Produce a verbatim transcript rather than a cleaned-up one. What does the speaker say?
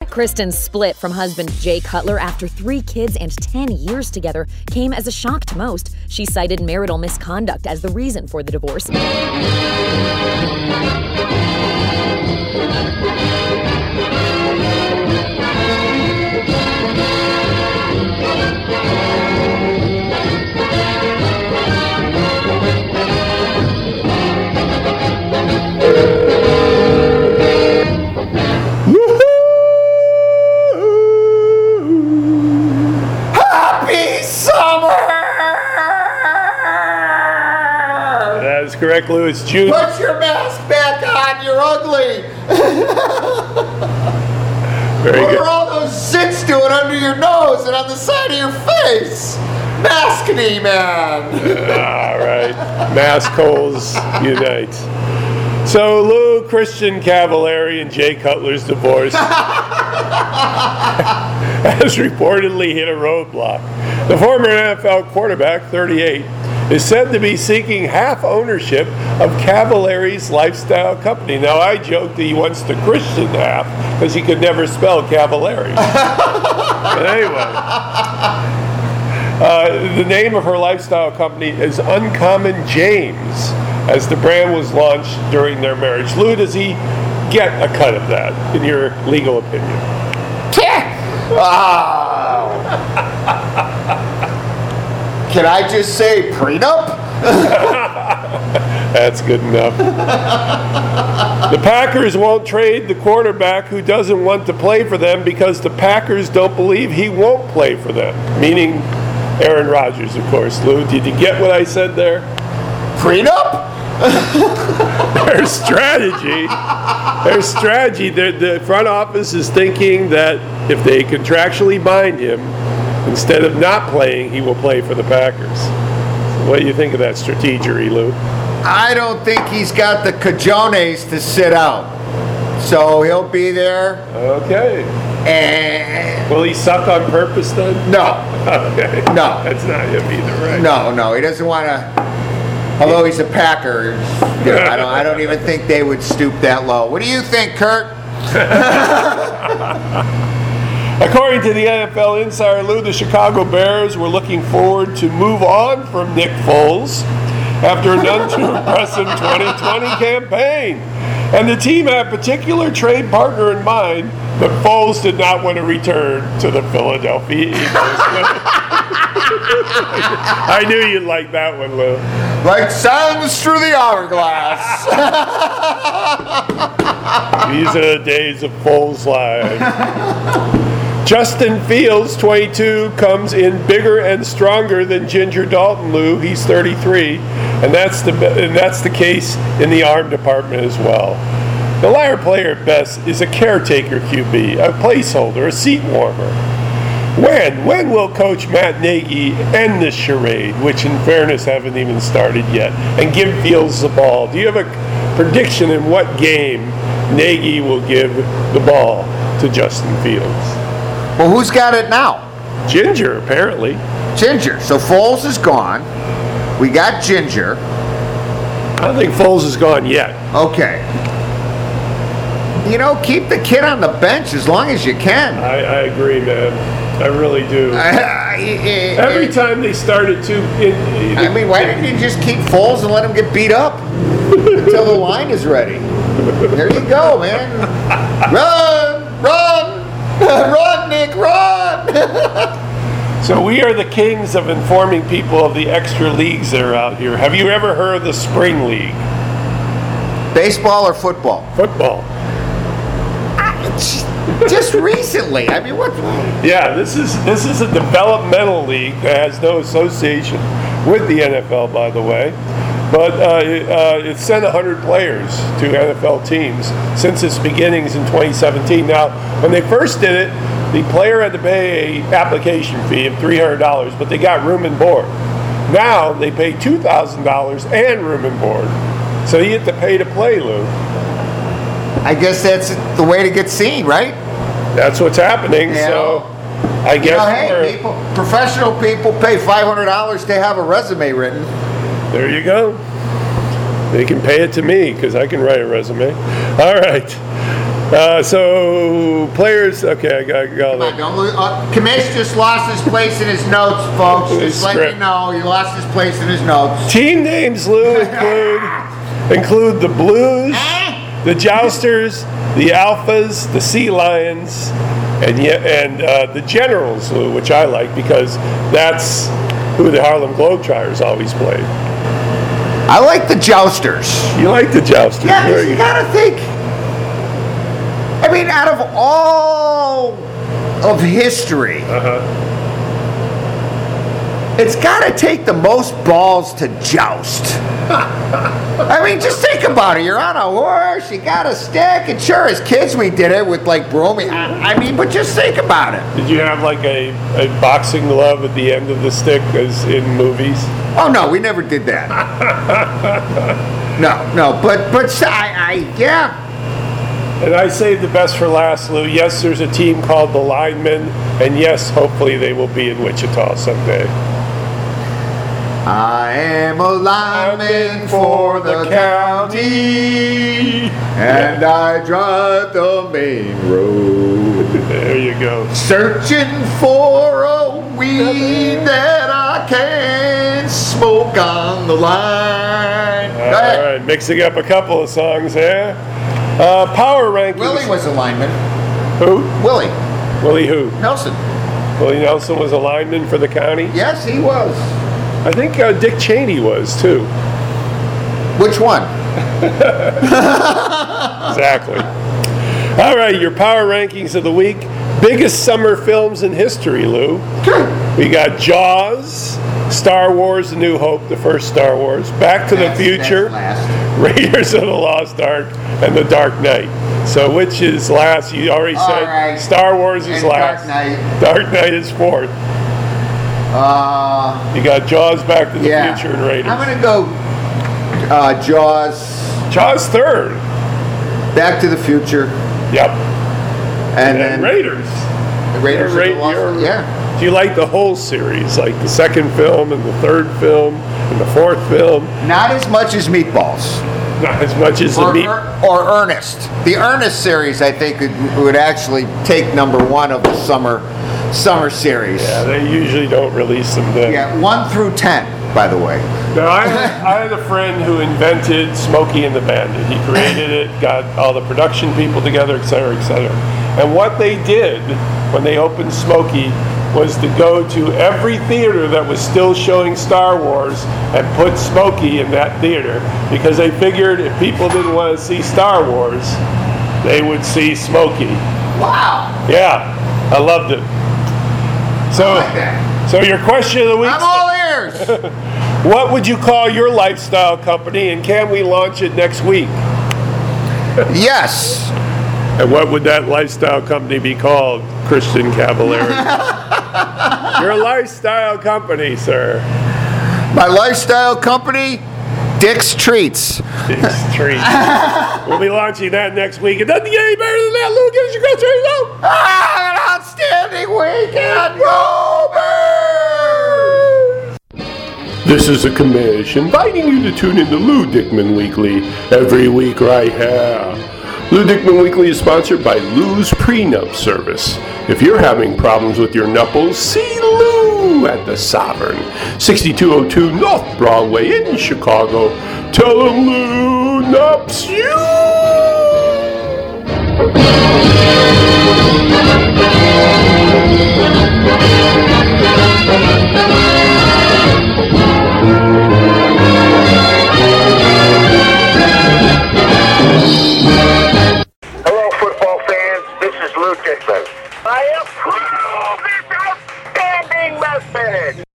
Kristen's split from husband Jay Cutler after three kids and ten years together came as a shock to most. She cited marital misconduct as the reason for the divorce. Correct, Lou. It's June. Put your mask back on. You're ugly. Very what good. are all those zits doing under your nose and on the side of your face? Maskety man. All right. Mask holes unite. So Lou, Christian Cavallari and Jay Cutler's divorce has reportedly hit a roadblock. The former N F L quarterback, thirty-eight, is said to be seeking half ownership of Cavallari's lifestyle company. Now, I joked that he wants the Christian half because he could never spell Cavallari. But anyway, uh, the name of her lifestyle company is Uncommon James, as the brand was launched during their marriage. Lou, does he get a cut of that, in your legal opinion? Oh. Can I just say prenup? That's good enough. The Packers won't trade the quarterback who doesn't want to play for them because the Packers don't believe he won't play for them. Meaning Aaron Rodgers, of course. Lou, did you get what I said there? Prenup? Their strategy, their strategy, the, the front office is thinking that if they contractually bind him, instead of not playing, he will play for the Packers. So what do you think of that strategery, Lou? I don't think he's got the cajones to sit out. So he'll be there. Okay. And will he suck on purpose then? No. Okay. No. That's not him either, right? No, no. He doesn't want to. Although he's a Packer, you know, I don't. I don't even think they would stoop that low. What do you think, Kurt? According to the N F L insider Lou, the Chicago Bears were looking forward to move on from Nick Foles after an un-too-impressive twenty twenty campaign. And the team had a particular trade partner in mind, but Foles did not want to return to the Philadelphia Eagles. I knew you'd like that one, Lou. Like sands through the hourglass. These are the days of Foles' life. Justin Fields, twenty-two, comes in bigger and stronger than Ginger Dalton, Lou. He's thirty-three, and that's the and that's the case in the arm department as well. The liar player at best is a caretaker Q B, a placeholder, a seat warmer. When? When will Coach Matt Nagy end this charade, which in fairness haven't even started yet, and give Fields the ball? Do you have a prediction in what game Nagy will give the ball to Justin Fields? Well, who's got it now? Ginger, apparently. Ginger. So Foles is gone. We got Ginger. I don't think Foles is gone yet. Okay. You know, keep the kid on the bench as long as you can. I, I agree, man. I really do. Every time they started to... It, it, I mean, why didn't you just keep Foles and let him get beat up until the line is ready? There you go, man. Run! Run! Run, Nick, run! So we are the kings of informing people of the extra leagues that are out here. Have you ever heard of the Spring League? Baseball or football? Football. Just recently. I mean, what? Yeah, this is this is a developmental league that has no association with the N F L, by the way. But uh, it, uh, it sent one hundred players to N F L teams since its beginnings in twenty seventeen. Now, when they first did it, the player had to pay an application fee of three hundred dollars, but they got room and board. Now, they pay two thousand dollars and room and board. So you have to pay to play, Lou. I guess that's the way to get seen, right? That's what's happening, Yeah. so I guess... You know, hey, we're- people, professional people pay five hundred dollars to have a resume written. There you go. They can pay it to me because I can write a resume. All right. Uh, so players, okay, I got, got Come on, don't lose. Uh, Kamish just lost his place in his notes, folks. His Just let script. you know, he lost his place in his notes. Team names, Lou, include include the Blues, the Jousters, the Alphas, the Sea Lions, and yeah, and uh, the Generals, Lou, which I like because that's who the Harlem Globetrotters always played. I like the Jousters. You like the Jousters? Yeah, 'cause Very you good. gotta think. I mean, out of all of history, Uh-huh. it's gotta take the most balls to joust. I mean, just think about it. You're on a horse, you got a stick, and sure, as kids we did it with like brooming. I, I mean, but just think about it. Did you have like a, a boxing glove at the end of the stick as in movies? Oh no, we never did that. No, no, but but I, I yeah. And I saved the best for last, Lou. Yes, there's a team called the Linemen, and yes, hopefully they will be in Wichita someday. I am a lineman for the county, and I drive the main road, There you go. searching for a weed that I can smoke on the line. All right, mixing up a couple of songs there. Uh, power rankings. Willie was a lineman. Who? Willie Willie who? Nelson. Willie Nelson was a lineman for the county. Yes, he was. I think uh, Dick Cheney was too. Which one? Exactly. All right, your power rankings of the week. Biggest summer films in history, Lou. We got Jaws, Star Wars: A New Hope, the first Star Wars, Back to the That's- Future, that's last. Raiders of the Lost Ark, and The Dark Knight. So which is last? You already All said right. Star Wars is And last. Dark Knight. Dark Knight is fourth. Uh, You got Jaws, Back to the yeah. Future, and Raiders. I'm gonna go uh, Jaws, Jaws third. Back to the Future, Yep. and, And, then Raiders. Raiders of Ra- the Lost you're- Ark. Yeah. Do you like the whole series, like the second film and the third film and the fourth film? Not as much as Meatballs Not as much as the or, meat. or Ernest. The Ernest series, I think, would, would actually take number one of the summer summer series. Yeah, they usually don't release them then. Yeah, one through ten, by the way. Now, I had, I had a friend who invented Smokey and the Bandit. He created it, got all the production people together, et cetera, et cetera. And what they did when they opened Smokey was to go to every theater that was still showing Star Wars and put Smokey in that theater because they figured if people didn't want to see Star Wars, they would see Smokey. Wow. Yeah, I loved it. So, I like that. so your question of the week. I'm all ears. What would you call your lifestyle company, and can we launch it next week? Yes. And what would that lifestyle company be called, Christian Cavallari? Your lifestyle company, sir. My lifestyle company, Dick's Treats. Dick's Treats. We'll be launching that next week. It doesn't get any better than that, Lou. Give us your groceries out. Ah, an outstanding weekend, Goobers! This is a commission inviting you to tune in to Lou Dickman Weekly every week right here. Lou Dickman Weekly is sponsored by Lou's Prenup Service. If you're having problems with your nupples, see Lou at the Sovereign, sixty-two oh two North Broadway in Chicago. Tell him Lou nups you! Hello, football fans. This is Lou Dickman. I approve this outstanding message.